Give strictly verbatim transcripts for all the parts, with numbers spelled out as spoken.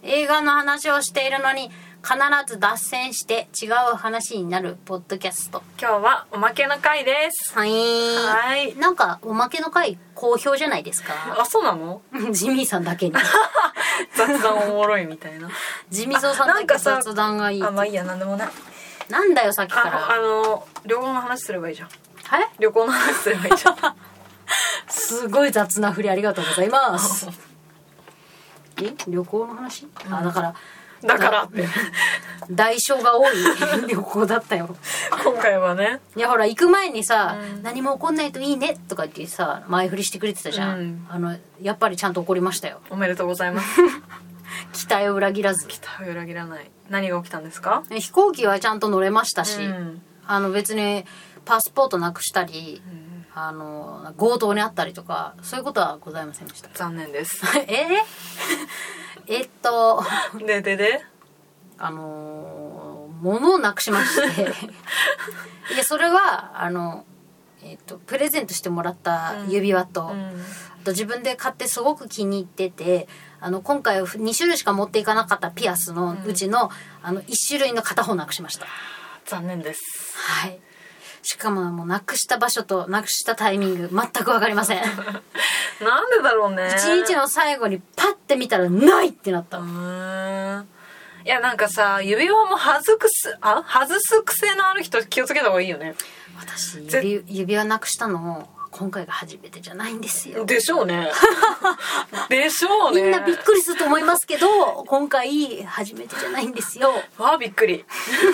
映画の話をしているのに必ず脱線して違う話になるポッドキャスト。 今日はおまけの回です。 はいはい。 なんかおまけの回好評じゃないですか。 あ、そうなの？ ジミーさんだけに雑談おもろいみたいな。 ジミソウさんだけ雑談がいい。 あ、まあいいや、なんでもない。 なんだよさっきから。 あ、あの旅行の話すればいいじゃん。 はい？ 旅行の話すればいいじゃん。 すごい雑な振りありがとうございます。え、旅行の話？うん、あ、だからだからって代償が多い旅行だったよ今回はね。 いやほら行く前にさ、 うん、 何も起こんないといいねとか言ってさ前振りしてくれてたじゃん、うん、あのやっぱりちゃんと起こりましたよ。 おめでとうございます期待を裏切らず。 期待を裏切らない。何が起きたんですか？ 飛行機はちゃんと乗れましたし、 うん、あの別にパスポートなくしたり、うん、あの強盗にあったりとかそういうことはございませんでした。 残念ですえーえっとででであのー、物をなくしましていやそれはあの、えっとプレゼントしてもらった指輪と、うんうん、あと自分で買ってすごく気に入ってて、あの今回に種類しか持っていかなかったピアスのうちの、うん、あのいち種類の片方なくしました。 残念です。 はい。しかももうなくした場所となくしたタイミング全く分かりませんなんでだろうね。 一日の最後にパッて見たらないってなった。 うーん、いやなんかさ指輪も外すあ外す癖のある人気をつけた方がいいよね。 私 指, 指輪なくしたの今回が初めてじゃないんですよ。 でしょうねでしょうね。 みんなびっくりすると思いますけど今回初めてじゃないんですよ。 わあびっくり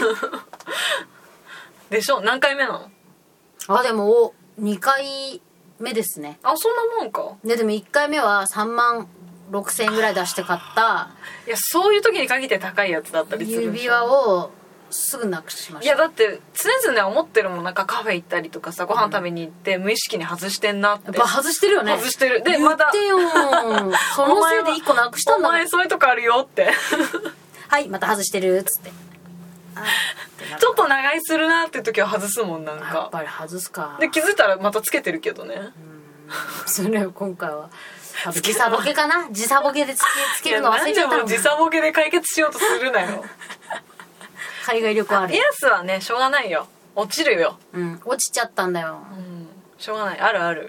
でしょ。何回目なの？ あでもにかいめですね。 あそんなもんか。 ででもいっかいめはさんまんろくせんえんぐらい出して買ったいやそういう時に限って高いやつだったりする。 指輪をすぐなくしました。 いやだって常々思ってるもん。なんかカフェ行ったりとかさご飯食べに行って、うん、無意識に外してんなって。 やっぱ外してるよね。 外してる。でまた言ってよそのせいでいっこなくしたんだ。 お前そういうとこあるよってはいまた外してるっつってちょっと長居するなって時は外すもん。なんかやっぱり外すか。 で気づいたらまたつけてるけどね。うんそれを今回は時差ボケかな。時差ボケでつけ、つけるの忘れちゃったの。 も時差ボケで解決しようとするなよ海外旅行ある。 ピアスはねしょうがないよ。落ちるよ。 うん落ちちゃったんだよ、 うん、しょうがない。あるある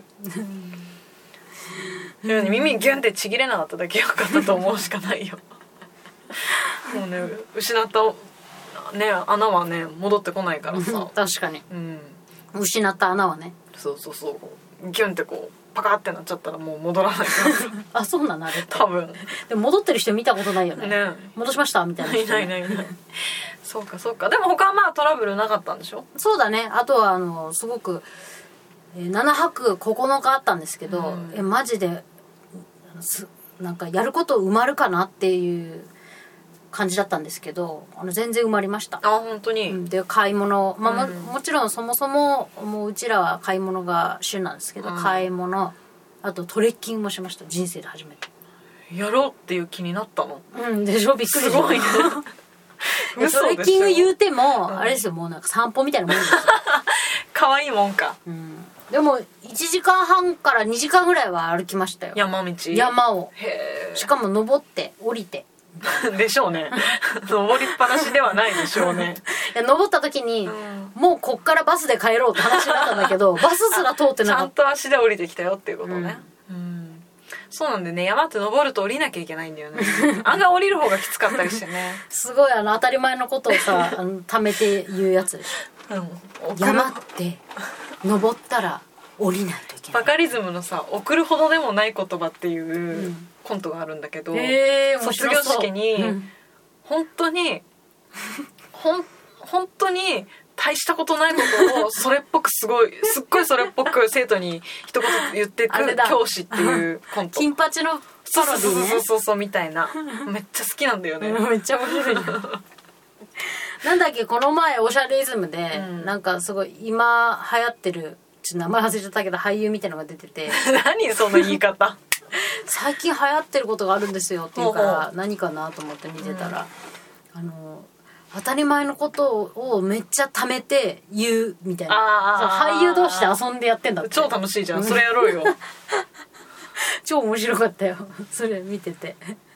でもね耳ギュンってちぎれなかっただけよかったと思うしかないよもうね失ったね穴はね戻ってこないからさ確かに、 うん、 失った穴はね。 そうそうそうギュンってこうパカってなっちゃったらもう戻らないからあそうなのあれって多分。 でも戻ってる人見たことないよね。 ね戻しましたみたいな人、 ね、いないいないいないそうかそうか。でも他はまあトラブルなかったんでしょ？ そうだね。あとはあのすごくななはくここのかあったんですけど、うん、えマジですなんかやること埋まるかなっていう感じだったんですけど、あの全然埋まりました。 あ本当に、 うん、で買い物、まあ、うん、も, もちろんそもそももううちらは買い物が旬なんですけど、うん、買い物あとトレッキングもしました。人生で初めてやろうっていう気になったの。 うんでしょ。びっくりした。 すごいねトレッキング言うても、うん、あれですよもうなんか散歩みたいなもんですよ可愛いもんか、 うん、でもいちじかんはんからにじかんぐらいは歩きましたよ。 山道山を。 へしかも登って降りてでしょうね登りっぱなしではないでしょうねいや登った時に、うん、もうこっからバスで帰ろうって話になったんだけどバスすら通ってなかった。 ちゃんと足で降りてきたよっていうことね、うんうん、そうなんでね山って登ると降りなきゃいけないんだよね案外降りる方がきつかったりしてねすごいあの当たり前のことをさあの貯めて言うやつでしょ、うん、山って登ったら降りないといけない。 バカリズムのさ送るほどでもない言葉っていう、うんコントがあるんだけど、 えー、 卒業式に、うん、本当にほん本当に大したことないことをそれっぽくすごいすっごいそれっぽく生徒に一言言ってく教師っていうコント。 金八のパロディね。 そうそうそうそうそうみたいなめっちゃ好きなんだよねめっちゃ面白いなんだっけこの前おしゃれイズムで、うん、なんかすごい今流行ってるちょっと名前忘れちゃったけど俳優みたいなのが出てて何その言い方最近流行ってることがあるんですよっていうから何かなと思って見てたら、うん、あの当たり前のことをめっちゃ貯めて言うみたいな。俳優同士で遊んでやってんだって。 超楽しいじゃんそれやろうよ超面白かったよそれ見てて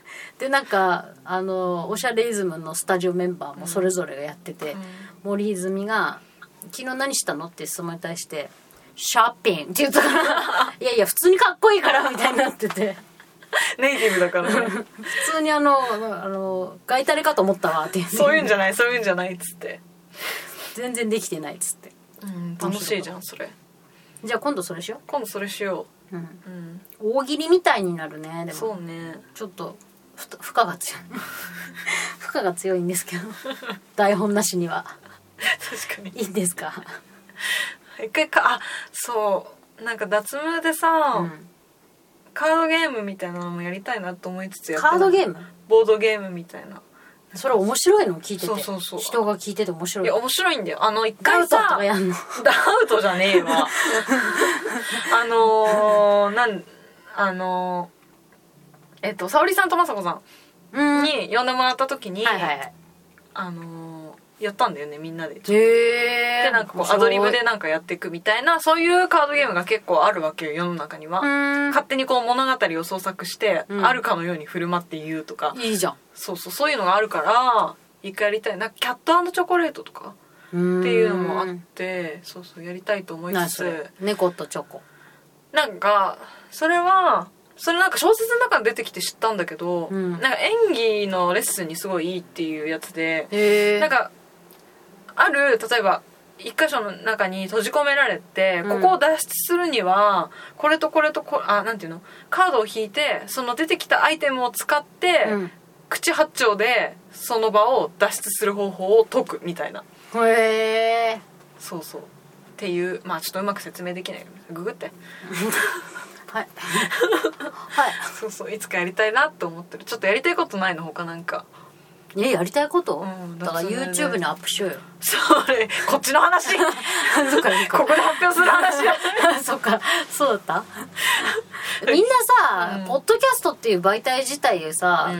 でなんかあのおしゃれイズムのスタジオメンバーもそれぞれがやってて、うん、森泉が昨日何したのって質問に対してショッピングって言ったからいやいや普通にかっこいいからみたいになっててネイティブだからね普通にあのあのガイタレかと思ったわってそういうんじゃないそういうんじゃないっつって全然できてないっつって、 うん、楽しいじゃんそれ。 じゃあ今度それしよう。 今度それしよう、うんうん、大喜利みたいになるね。でもそうねちょっと負荷が強い負荷が強いんですけど台本なしには確かにいいんですか。 一回かあそうなんか脱毛でさ、うん、カードゲームみたいなのもやりたいなと思いつつやってカードゲームボードゲームみたいな。 それ面白いの聞いてて。 そうそうそう人が聞いてて面白い。 いや面白いんだよ。あの一回さダウトとかやんの。 ダウトじゃねえわあのー、なんあのー、えっと沙織さんと雅子さんに呼んでもらった時に、はいはいはい、あのー、やったんだよねみんなで。へえ。 でなんかこうアドリブでなんかやっていくみたいなそういうカードゲームが結構あるわけよ世の中には。勝手にこう物語を創作して、うん、あるかのように振る舞って言うとか。 いいじゃん。 そうそうそういうのがあるから一回やりたい。なんかキャット&チョコレートとかっていうのもあってそうそうやりたいと思いつつ。 猫とチョコなんかそれはそれなんか小説の中に出てきて知ったんだけど、うん、なんか演技のレッスンにすごいいいっていうやつで、へなんかある例えば一箇所の中に閉じ込められて、うん、ここを脱出するにはこれとこれとこあなんていうのカードを引いてその出てきたアイテムを使って、うん、口八丁でその場を脱出する方法を解くみたいな。 へえ。 そうそうっていうまあちょっとうまく説明できないけどググってはいはいそうそういつかやりたいなと思ってる。ちょっとやりたいことないの他なんか。 えやりたいこと、うん、だから YouTube にアップしようよ。 それこっちの話そっかここで発表する話やそっかそうだったみんなさ、うん、ポッドキャストっていう媒体自体でさ、うん、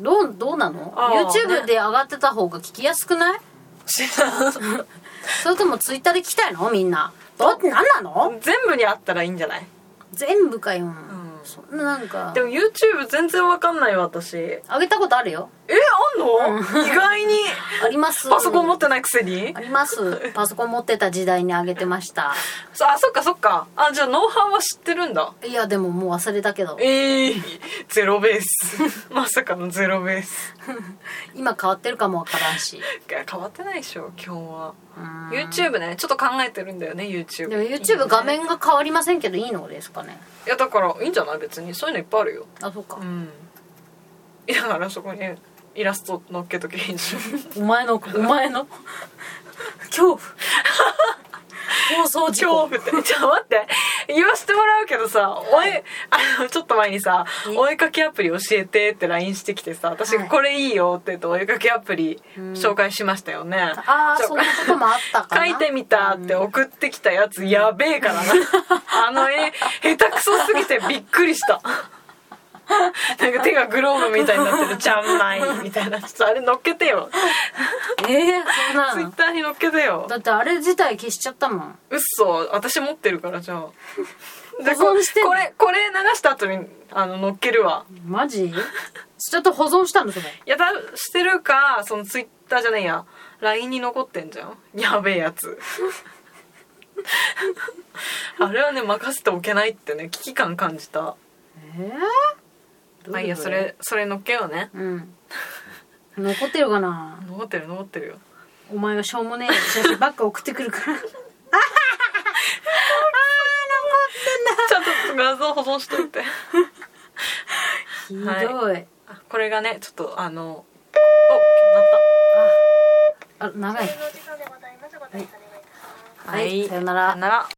どうどうなの YouTube で上がってた方が聞きやすくない？知らんそれとも Twitter で聞きたいのみんな。どって何なの？ 全部にあったらいいんじゃない？ 全部かよ、うん、そんななんかでも YouTube 全然わかんない私。 上げたことあるよ。 えあんの、うん、意外にあります。 パソコン持ってないくせにあります。パソコン持ってた時代に上げてました。 あそっかそっか。あじゃあノウハウは知ってるんだ。 いやでももう忘れたけど。 ええー、ゼロベースまさかのゼロベース今変わってるかもわからんし。 変わってないでしょ今日は。YouTube ねちょっと考えてるんだよね YouTube。 でも YouTube 画面が変わりませんけどいいのですかね。 いやだからいいんじゃない別にそういうのいっぱいあるよ。 あそうか。 うんだからそこにイラスト乗っけとけいいじゃん。 お前のお前の恐怖放送事故。 恐怖ってちょっと待って言わせてもらうけどさ、はい、おえあのちょっと前にさお絵かきアプリ教えてって ライン してきてさ私がこれいいよって言ってお絵かきアプリ紹介しましたよね、うん、 ああそんなこともあったかな。 書いてみたって送ってきたやつやべえからなあの絵下手くそすぎてびっくりしたなんか手がグローブみたいになってるちゃんまいみたいな。ちょっとあれ乗っけてよ。 ええー、そんなツイッターに乗っけてよ。 だってあれ自体消しちゃったもん。 うっそ私持ってるからじゃあ保存してんの。 これこれ流した後にあの乗っけるわ。 マジちょっと保存したのそれ。 いやだしてるかそのツイッターじゃねえや ライン に残ってんじゃんやべえやつあれはね任せておけないってね危機感感じた。 えーまあいいやそれそれ乗っけようね。 うん残ってるかな。 残ってる残ってるよ。 お前がしょうもねえ写真ばっか送ってくるからああ残ってんだ。ちゃんと画像保存しといてひどい、 はい、これがねちょっとあのおなったああ長い。 はい、はい、 さよなら。 さよなら。